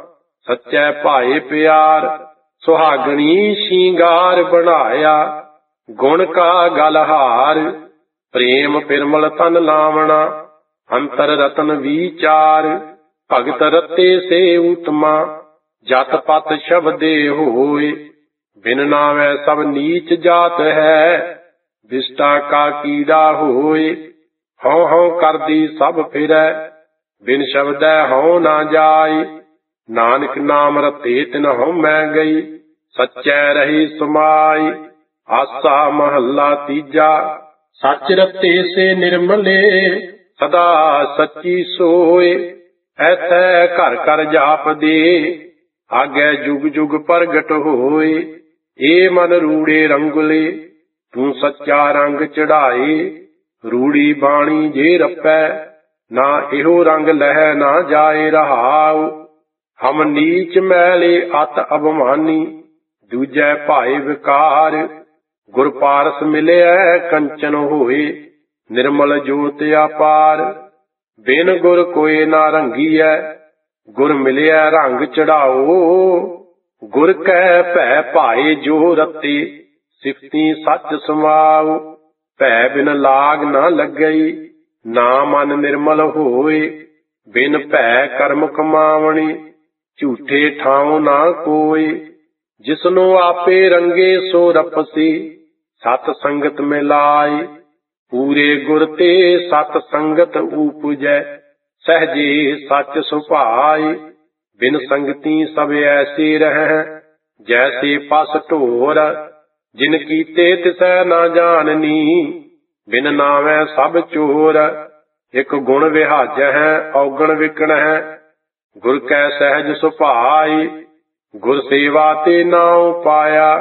ਸੱਚੈ ਭਾਏ ਪਿਆਰ। ਸੁਹਾਗਣੀ ਸ਼ਿੰਗਾਰ ਬਣਾਇਆ, ਗੁਣ ਕਾ ਗਲਹਾਰ। ਪ੍ਰੇਮ ਪਿਰਮਲ ਤਨ ਲਾਵਣਾ, ਅੰਤਰ ਰਤਨ ਵਿਚਾਰ। ਭਗਤ ਰਤੇ ਸੇ ਉਤਮਾ, ਜਤ ਪਤ ਸ਼ਬਦੇ ਹੋਏ। ਬਿਨ ਨਾਵੈ ਸਭ ਨੀਚ ਜਾਤ ਹੈ, ਵਿਸ਼ਟਾ ਕਾ ਕੀੜਾ ਹੋਏ। ਹਉ ਹਉ ਕਰਦੀ ਸਭ ਫਿਰੈ, ਬਿਨ ਸ਼ਬਦੈ ਹਉ ਨਾ ਜਾਏ। ਨਾਨਕ ਨਾਮ ਰਤੇ ਤਿਨ ਹਉਮੈ ਗਈ, ਸੱਚੈ ਰਹੀ ਸਮਾਈ। ਆਸਾ ਮਹੱਲਾ ਤੀਜਾ, ਸੱਚ ਰਤੇ ਸੇ ਨਿਰਮਲੇ, ਸਦਾ ਸੱਚੀ ਸੋਏ। ਐਥੈ ਘਰ ਘਰ ਜਾਪਦੇ, ਆਗੈ ਜੁਗ ਜੁਗ ਪ੍ਰਗਟ ਹੋਏ। ਏ ਮਨ ਰੂੜੇ ਰੰਗਲੇ, ਤੂੰ ਸੱਚਾ ਰੰਗ ਚੜਾਏ। ਰੂੜੀ ਬਾਣੀ ਜੇ ਰੱਪੈ, ਨਾ ਇਹੋ ਰੰਗ ਲਹਿ ਨਾ ਜਾਏ ਰਹਾਉ। ਹਮ ਨੀਚ ਮੈਲੇ ਅਤ ਅਭਮਾਨੀ, ਦੂਜੈ ਭਾਏ ਵਿਕਾਰ। ਗੁਰ ਪਾਰਸ ਮਿਲਿਐ ਕੰਚਨ ਹੋਏ, ਨਿਰਮਲ ਜੋਤ ਅਪਾਰ। ਬਿਨ ਗੁਰ ਕੋਇ ਨਾ ਰੰਗੀਐ, ਗੁਰ ਮਿਲਿਆ ਰੰਗ ਚੜਾਓ। ਗੁਰ ਕੈ ਭੈ ਭਾਏ ਜੋ ਰਤੇ, ਸਿਫਤੀ ਸੱਚ ਸਮਾਉ। ਭੈ ਬਿਨ ਲਾਗ ਨਾ ਲੱਗਈ, ਨਾ ਮਨ ਨਿਰਮਲ ਹੋਏ। ਬਿਨ ਭੈ ਕਰਮ ਕਮਾਵਣੀ, ਝੂਠੇ ਠਾਉ ਨਾ ਕੋਇ। ਜਿਸਨੂੰ ਆਪੇ ਰੰਗੇ ਸੋ ਰਪਸੀ, ਸਤ ਸੰਗਤ ਮਿਲਾਈ। ਪੂਰੇ ਗੁਰ ਤੇ ਸਤ ਸੰਗਤ ਊਪਜੈ, ਸਹਜੇ ਸੱਚ ਸੁਭਾਈ। ਬਿਨ ਸੰਗਤੀ ਸਭ ਐਸੇ ਰਹਿ, ਜੈਸੇ ਪਸ ਢੋਰ। ਜਿਨ ਕੀਤੇ ਤਿਸੈ ਨਾ ਜਾਣਨੀ, ਬਿਨ ਨਾਵੈ ਸਭ ਚੋਰ। ਇਕ ਗੁਣ ਵਿਹਾਜੈ ਔਗਣ ਵਿਕਣੈ, ਗੁਰ ਕੈ ਸਹਿਜ ਸੁਭਾਈ। ਗੁਰ ਸੇਵਾ ਤੇ ਨਾਉ ਪਾਇਆ,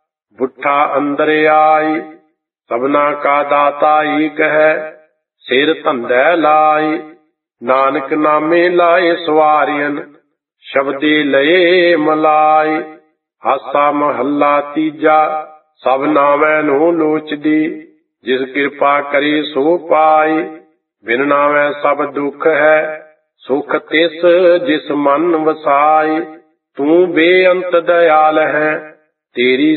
ਬੁੱਠਾ ਅੰਦਰ ਆਈ। ਸਭਨਾ ਕਾ ਦਾਤਾ ਏਕ ਹੈ, ਸਿਰ ਧੰਦੈ ਲਾਈ। ਨਾਨਕ ਨਾਮੇ ਲਾਏ ਸਵਾਰਿਅਨ, ਸ਼ਬਦੇ ਲਏ ਮਲਾਈ। ਆਸਾ ਮਹੱਲਾ ਤੀਜਾ, ਸਭ ਨਾਵੈ ਨੂੰ ਲੋਚਦੀ, ਜਿਸ ਕਿਰਪਾ ਕਰੇ ਸੋ ਪਾਈ। ਬਿਨ ਨਾਵੈ ਸਭ ਦੁੱਖ ਹੈ, ਸੁਖ ਤਿਸ ਜਿਸ ਮਨ ਵਸਾਈ। ਤੂੰ ਬੇਅੰਤ ਦਇਆਲ ਹੈ, ਤੇਰੀ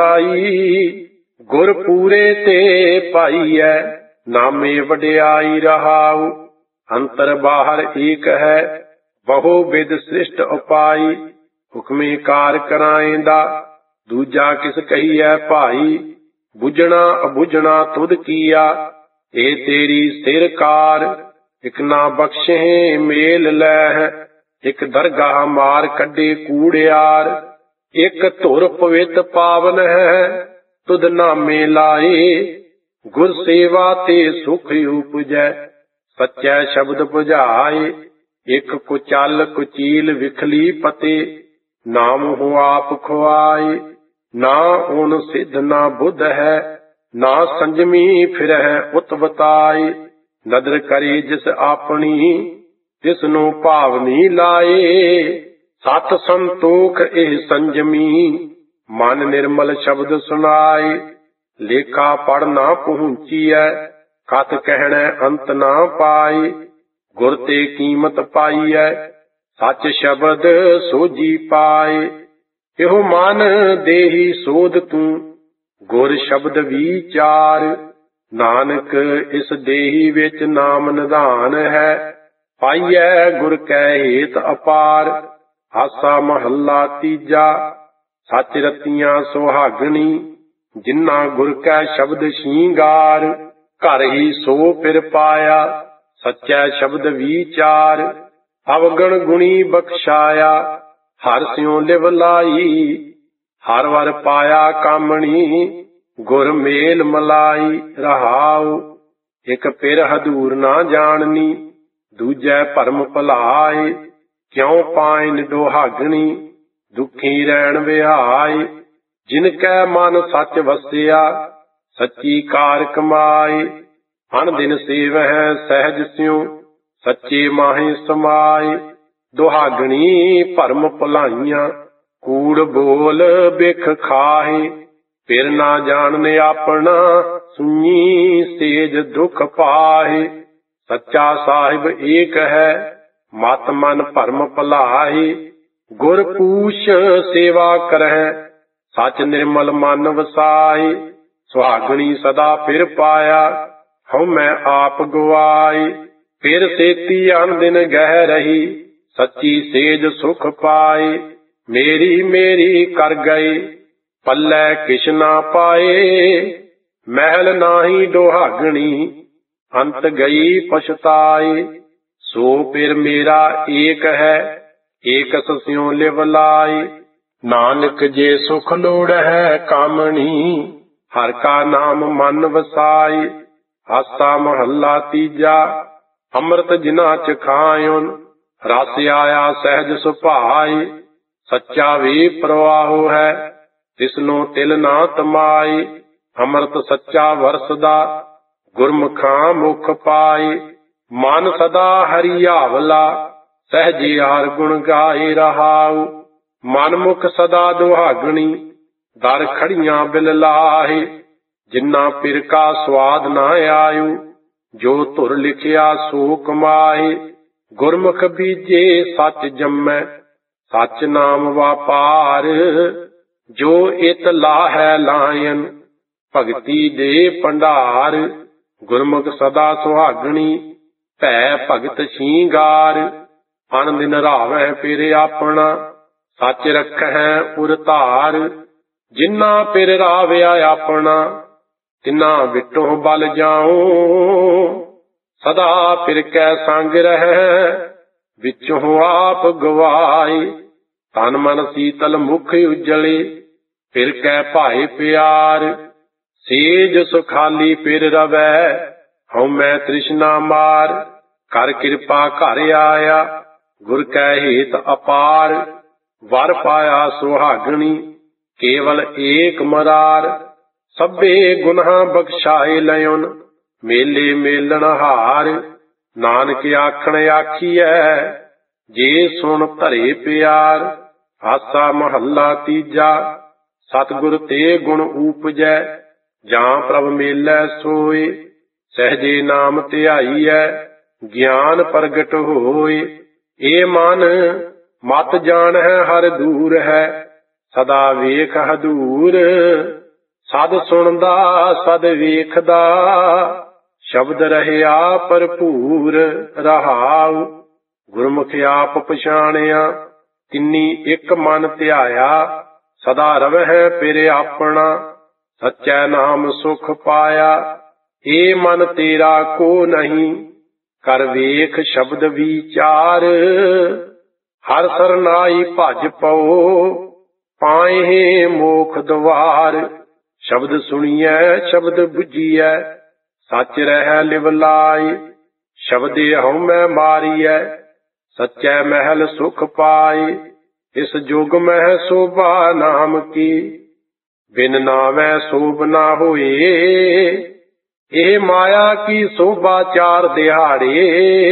ਸਰਨਾਈ। ਗੁਰ ਪੂਰੇ ਤੇ ਪਾਈਐ, ਨਾਮੇ ਵਡਿਆਈ ਰਹਾਉ। ਅੰਤਰ ਬਾਹਰ ਏਕ ਹੈ, ਬਹੁ ਬਿਦ ਸ੍ਰਿਸ਼ਟ ਉਪਾਈ। ਹੁਕਮੇ ਕਾਰ ਕਰਾਏਂਦਾ, ਦੂਜਾ ਕਿਸ ਕਹੀਐ ਭਾਈ। ਬੁਝਣਾ ਅਬੁਝਣਾ ਤੁਧ ਕੀਆ, ਏ ਤੇਰੀ ਸਿਰ ਕਾਰ। ਇਕ ਨਾ ਬਖਸ਼ੇ ਮੇਲ ਲੈ, ਇਕ ਦਰਗਾਹ ਮਾਰ ਕੱਢੇ ਕੂੜਿਆਰ। ਇਕ ਧੁਰ ਪਵਿੱਤ ਪਾਵਨ ਹੈ, ਤੁਧ ਨਾਮੇ ਲਾਏ। ਗੁਰ ਸੇਵਾ ਤੇ ਸੁਖ ਉਪਜੈ, ਸੱਚੈ ਸ਼ਬਦ 부ਝਾਏ। ਇੱਕ ਕੁਚਲ ਕੁਚੀਲ ਵਿਖਲੀ ਪਤੇ, ਨਾਮ ਹੋ ਆਪ ਖੁਆਏ। ਨਾ ਓਨ ਸਿੱਧ ਨਾ ਬੁੱਧ ਹੈ, ਨਾ ਸੰਜਮੀ ਫਿਰਹਿ ਉਤਵਤਾਏ। ਨਦਰ ਕਰੇ ਜਿਸ ਆਪਣੀ, ਤਿਸ ਨੂੰ ਭਾਵਨੀ ਲਾਏ। ਸਤ ਸੰਤੋਖ ਇਹ ਸੰਜਮੀ, ਮਨ ਨਿਰਮਲ ਸ਼ਬਦ ਸੁਨਾਏ। ਲੇਖਾ ਪੜ ਨਾ ਪਹੁੰਚੀਐ, ਕਥ ਕਹਿਣੈ ਅੰਤ ਨਾ ਪਾਏ। ਗੁਰ ਤੇ ਕੀਮਤ ਪਾਈਐ, ਸੱਚ ਸ਼ਬਦ ਸੋਝੀ ਪਾਏ। ਇਹੋ ਮਨ ਦੇਹੀ ਸੋਧ ਤੂੰ, ਗੁਰ ਸ਼ਬਦ ਵਿਚਾਰ। ਨਾਨਕ ਇਸ ਦੇਹੀ ਵਿੱਚ ਨਾਮ ਨਿਧਾਨ ਹੈ, ਪਾਈਐ ਗੁਰ ਕੈ ਹੇਤ ਅਪਾਰ। ਆਸਾ ਮਹੱਲਾ ਤੀਜਾ। ਸੱਚ ਰਤੀਆਂ ਸੁਹਾਗਣੀ, ਜਿਨ੍ਹਾਂ ਗੁਰ ਕੈ ਸ਼ਬਦ ਸ਼ਿੰਗਾਰ। ਘਰ ਹੀ ਸੋ ਫਿਰ ਪਾਇਆ, ਸੱਚੈ ਸ਼ਬਦ ਵਿਚਾਰ। ਅਵਗਣ ਗੁਣੀ ਬਖਸ਼ਾਇਆ, ਹਰ ਸਿਉ ਲਿਵ ਲਾਈ। ਹਰ ਵਰ ਪਾਇਆ ਕਾਮਣੀ, ਗੁਰ ਮੇਲ ਮਲਾਈ। ਰਹਾਉ ਇਕ ਪਿਰ ਹਦੂਰ ਨਾ ਜਾਣਨੀ, ਦੂਜੈ ਭਰਮ ਭੁਲਾਏ। ਕਿਉ ਪਾਇਨ ਦੁਹਾਗਣੀ, ਦੁਖੀ ਰਹਿਣ ਵਿਹਾਏ। ਜਿਨ ਕੈ ਮਨ ਸੱਚ ਵਸਿਆ, ਸੱਚੀ ਕਾਰ ਕਮਾਏ। ਅਨ ਦਿਨ ਸੇਵਹਿ ਸਹਿਜ ਸਿਉ, ਸੱਚੇ ਮਾਹੇ ਸਮਾਏ। ਦੁਹਾਗਣੀ ਭਰਮ ਭੁਲਾਈਆਂ, ਕੂੜ ਬੋਲ ਬਿਖ ਖਾਹੇ। ਫਿਰ ਨਾ ਜਾਣਨ ਆਪਣਾ, ਸੁਣੀ ਸੇਜ ਦੁਖ ਪਾਹੇ। ਸੱਚਾ ਸਾਹਿਬ ਏਕ ਹੈ, ਮਤ ਮਨ ਭਰਮ ਭੁਲਾਹੇ। ਗੁਰ ਪੂਛ ਸੇਵਾ ਕਰਹਿ, ਸੱਚ ਨਿਰਮਲ ਮਨ ਵਸਾਏ। ਸੁਹਾਗਣੀ ਸਦਾ ਫਿਰ ਪਾਇਆ, ਹਉਮੈ ਆਪ ਗਵਾਏ। ਫਿਰ ਸੇਤੀ ਅਨ ਦਿਨ ਗਹਿ ਰਹੀ, ਸੱਚੀ ਸੇਜ ਸੁਖ ਪਾਏ। ਮੇਰੀ ਮੇਰੀ ਕਰ ਗਏ, ਪੱਲੇ ਕਿਛ ਨਾ ਪਾਏ। ਮਹਿਲ ਨਾਹੀ ਦੁਹਾਗਣੀ, ਅੰਤ ਗਈ ਪਛਤਾਏ। ਸੋ ਫਿਰ ਮੇਰਾ ਏਕ ਹੈ, ਏਕਸ ਸਿਉ ਲਿਵ ਲਾਏ। ਨਾਨਕ ਜੇ ਸੁਖ ਲੋੜ ਹੈ ਕਾਮਣੀ, ਹਰ ਕਾ ਨਾਮ ਮਨ ਵਸਾਏ। ਆਸਾ ਮਹੱਲਾ ਤੀਜਾ। ਅੰਮ੍ਰਿਤ ਜਿਨਾ ਚ ਖਾਇਓਨ, ਰਸ ਆਇਆ ਸਹਿਜ ਸੁਭਾਏ। ਸੱਚਾ ਵੀ ਪ੍ਰਵਾਹੋ ਹੈ, ਤਿਸਨੂੰ ਤਿਲ ਨਾ ਤਮਾਏ। ਅੰਮ੍ਰਿਤ ਸੱਚਾ ਵਰਸਦਾ, ਗੁਰਮੁਖਾਂ ਮੁਖ ਪਾਏ। ਮਨ ਸਦਾ ਹਰੀ ਆਵਲਾ, ਸਹਿਜੇ ਹਰ ਗੁਣ ਗਾਏ। ਰਹਾਉ ਮਨ ਮੁਖ ਸਦਾ ਦੁਹਾਗਣੀ, ਦਰ ਖੜੀਆਂ ਬਿਲ ਲਾਹੇ। ਜਿੰਨਾ ਪਿਰ ਕਾ ਸਵਾਦ ਨਾ ਆਇਓ, ਜੋ ਧੁਰ ਲਿਖਿਆ ਸੋ ਕਮਾਏ। ਗੁਰਮੁਖ ਬੀਜੇ ਸੱਚ ਜੰਮੈ, ਸੱਚ ਨਾਮ ਵਾਪਾਰ। ਜੋ ਇਤ ਲਾਹੈ ਲਾਇਨ, ਭਗਤੀ ਦੇ ਭੰਡਾਰ। ਗੁਰਮੁਖ ਸਦਾ ਸੁਹਾਗਣੀ, ਭੈ ਭਗਤ ਸ਼ਿੰਗਾਰ। ਅਨ ਦਿਨ ਰਾਵਹਿ ਫਿਰ ਆਪਣਾ, ਸੱਚ ਰਖਹਿ ਉਰ ਧਾਰ। ਜਿਨਾ ਫਿਰ ਰਾਵਿਆ ਆਪਣਾ, ਤਿਨਾ ਵਿਟੋ ਬਲ ਜਾਉ। ਸਦਾ ਫਿਰ ਕੈ ਸੰਗ ਰਹਿ, ਵਿਚੋਂ ਆਪ ਗਵਾਏ। ਤਨ ਮਨ ਸੀਤਲ ਮੁਖ ਉਜਲੇ, ਫਿਰ ਕੈ ਭਾਏ ਪਿਆਰ। ਸੇਜ ਸੁਖਾਲੀ ਫਿਰ ਰਵੈ, ਹਉਮੈ ਤ੍ਰਿਸ਼ਨਾ ਮਾਰ। ਕਰ ਕਿਰਪਾ ਘਰ ਆਇਆ, ਗੁਰ ਕੈ ਹੇਤ ਅਪਾਰ। ਵਰ ਪਾਇਆ ਸੁਹਾਗਣੀ, ਕੇਵਲ ਏਕ ਮਰਾਰ। ਸਭੇ ਗੁਨਾਹ ਬਖਸ਼ਾਏ ਲਇਓਨ, ਮੇਲੇ ਮੇਲਣ ਹਾਰ। ਨਾਨਕ ਆਖਣ ਆਖੀਐ, ਜੇ ਸੁਣ ਧਰੇ ਪਿਆਰ। ਆਸਾ ਮਹੱਲਾ ਤੀਜਾ। ਸਤਿਗੁਰ ਤੇ ਗੁਣ ਊਪਜੈ, ਜਾਂ ਪ੍ਰਭ ਮੇਲੈ ਸੋਏ। ਸਹਿਜੇ ਨਾਮ ਧਿਆਈਐ, ਗਿਆਨ ਪ੍ਰਗਟ ਹੋਏ। ਏ ਮਨ ਮਤ ਜਾਣਹਿ ਹਰ ਦੂਰ ਹੈ, ਸਦਾ ਵੇਖ ਹਦੂਰ। ਸਦ ਸੁਣਦਾ ਸਦ ਵੇਖਦਾ, ਸ਼ਬਦ ਰਹਿਆ ਭਰਪੂਰ। ਰਹਾਉ ਗੁਰਮੁਖ ਆਪ ਪਛਾਣਿਆ, ਤਿੰਨੀ ਇੱਕ ਮਨ ਧਿਆਇਆ। ਸਦਾ ਰਵਹਿ ਫਿਰ ਆਪਣਾ, ਸੱਚੈ ਨਾਮ ਸੁਖ ਪਾਇਆ। ਏ ਮਨ ਤੇਰਾ ਕੋ ਨਹੀਂ, ਕਰ ਵੇਖ ਸ਼ਬਦ ਵਿਚਾਰ। ਹਰ ਸਰਨਾਈ ਭਜ ਪਉ, ਪਾਏ ਮੋਖ ਦੁਆਰ। ਸ਼ਬਦ ਸੁਣੀਐ ਸ਼ਬਦ ਬੁਝੀਐ, ਸੱਚ ਰਹਿ ਲਿਵ ਲਾਇ। ਸ਼ਬਦੇ ਹਉਮੈ ਮਾਰੀਐ, ਸੱਚੈ ਮਹਿਲ ਸੁਖ ਪਾਏ, ਇਸ ਜੁਗ ਮਹਿ ਸੋਭਾ ਨਾਮ ਕੀ। ਬਿਨ ਨਾਵੈ ਸੋਭ ਨਾ ਹੋਏ, ਇਹ ਮਾਇਆ ਕੀ ਸੋਭਾ ਚਾਰ ਦਿਹਾੜੇ।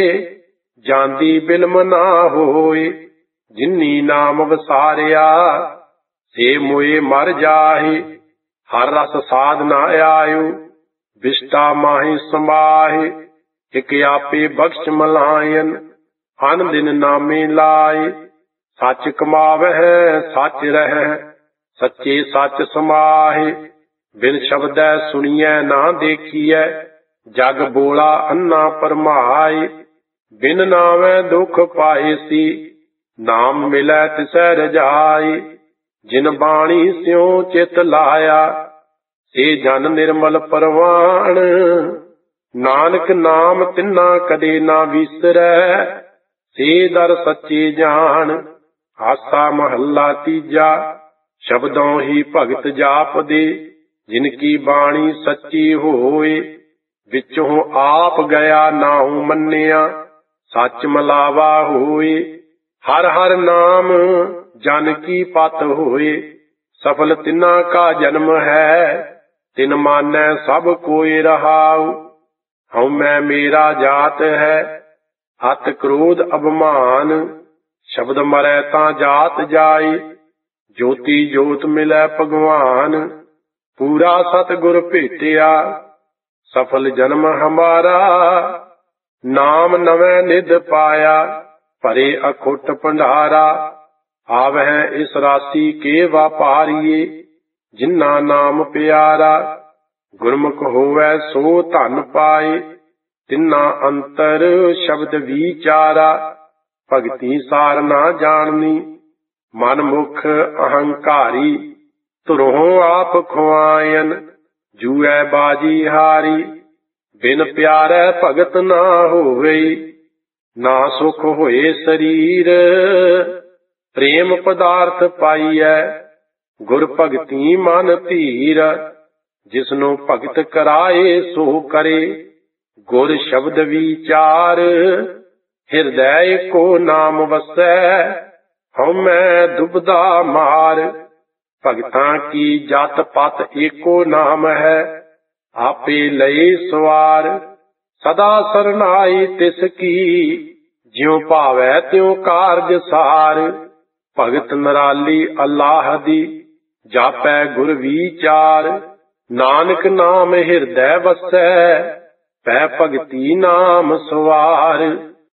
ਜਾਂਦੀ ਬਿਲਮ ਨਾ ਹੋਏ, ਜਿਨੀ ਨਾਮ ਵਸਾਰਿਆ, ਸੇ ਮੋਏ ਮਰ ਜਾਹੇ। ਹਰ ਰਸ ਸਾਧ ਨਾ ਆਇਓ, ਵਿਸ਼ਟਾ ਮਾਹੀ ਸਮਾਹੇ। ਇਕ ਆਪੇ ਬਖਸ਼ ਮਲਾਇਨ, ਅਨ ਦਿਨ ਨਾਮੇ ਲਾਏ। ਸੱਚ ਕਮਾਵਹਿ ਸੱਚ ਰਹਿ, ਸੱਚੇ ਸੱਚ ਸਮਾਹੇ। ਬਿਨ ਸ਼ਬਦੈ ਸੁਣੀਐ ਨਾ ਦੇਖੀਐ, ਜਗ ਬੋਲਾ ਅੰਨਾ ਪਰਮਾਏ। ਬਿਨ ਨਾਵੈ ਦੁਖ ਪਾਏ ਸੀ, ਨਾਮ ਮਿਲੈ ਤਿਸੈ ਰਜਾਈ। ਜਿਨ ਬਾਣੀ ਸਿਉ ਚਿਤ ਲਾਇਆ, ਸੇ ਜਨ ਨਿਰਮਲ ਪਰਵਾਣ। ਨਾਨਕ ਨਾਮ ਤਿੰਨਾ ਕਦੇ ਨਾ ਵਿਸਰੈ, ਸੇ ਦਰ ਸੱਚੇ ਜਾਣ। ਆਸਾ ਮਹੱਲਾ ਤੀਜਾ, ਸ਼ਬਦੋਂ ਹੀ ਭਗਤ ਜਾਪਦੇ, ਜਿਨ ਕੀ ਬਾਣੀ ਸੱਚੀ ਹੋਏ। ਵਿੱਚੋਂ ਆਪ ਗਿਆ ਨਾਉ ਮੰਨਿਆ, ਸੱਚ ਮਲਾਵਾ ਹੋਏ। ਹਰ ਹਰ ਨਾਮ ਜਨ ਕੀ ਪਤ ਹੋਏ, ਸਫਲ ਤਿੰਨਾ ਕਾ ਜਨਮ ਹੈ। ਤਿਨ ਮਾਨੈ ਸਭ ਕੋਇ ਰਹਾਉ, ਹਉਮੈ ਮੇਰਾ ਜਾਤ ਹੈ। ਅਤ ਕ੍ਰੋਧ ਅਭਿਮਾਨ, ਸ਼ਬਦ ਮਰੈ ਤਾਂ ਜਾਤ ਜਾਏ। ਜੋਤੀ ਜੋਤ ਮਿਲੈ ਭਗਵਾਨ, ਪੂਰਾ ਸਤਿਗੁਰ ਭੇਟਿਆ। ਸਫਲ ਜਨਮ ਹਮਾਰਾ, ਨਾਮ ਨਵੈ ਨਿਧ ਪਾਇਆ। ਭਰੇ ਅਖੁੱਟ ਭੰਡਾਰਾ, ਆਵਹਿ ਇਸ ਰਾਸੀ ਕੇ ਵਾਪਾਰੀਏ। ਜਿਨਾ ਨਾਮ ਪਿਆਰਾ, ਗੁਰਮੁਖ ਹੋਵੈ ਸੋ ਧਨ ਪਾਏ। ਤਿੰਨਾ ਅੰਤਰ ਸ਼ਬਦ ਵਿਚਾਰਾ, ਭਗਤੀ ਸਾਰ ਨਾ ਜਾਣਨੀ। ਮਨ ਮੁਖ ਅਹੰਕਾਰੀ, ਧੁਰੋਂ ਆਪ ਖੁਆਇਨ। ਜੂਐ ਬਾਜੀ ਹਾਰੀ, ਬਿਨ ਪਿਆਰੈ ਭਗਤ ਨਾ ਹੋਵੇ। ਨਾ ਸੁਖ ਹੋਏ ਸਰੀਰ, ਪ੍ਰੇਮ ਪਦਾਰਥ ਪਾਈਐ। ਗੁਰ ਭਗਤੀ ਮਨ ਧੀਰ, ਜਿਸਨੂੰ ਭਗਤ ਕਰਾਏ ਸੋ ਕਰੇ। ਗੁਰ ਸ਼ਬਦ ਵਿਚਾਰ, ਹਿਰਦੈ ਏਕੋ ਨਾਮ ਵਸੈ। ਹਉਮੈ ਦੁਬਦਾ ਮਾਰ, ਭਗਤਾਂ ਕੀ ਜਤ ਪਤ ਏਕੋ ਨਾਮ ਹੈ। ਆਪੇ ਲਏ ਸਵਾਰ, ਸਦਾ ਸਰਨਾਈ ਤਿਸ ਕੀ। ਜਿਉ ਭਾਵੈ ਤਿਉ ਕਾਰਜ ਸਾਰ, ਭਗਤ ਨਰਾਲੀ ਅਲਾਹ ਦੀ। ਜਾਪੈ ਗੁਰ ਵਿਚਾਰ, ਨਾਨਕ ਨਾਮ ਹਿਰਦੈ ਵਸੈ। ਪੈ ਭਗਤੀ ਨਾਮ ਸਵਾਰ।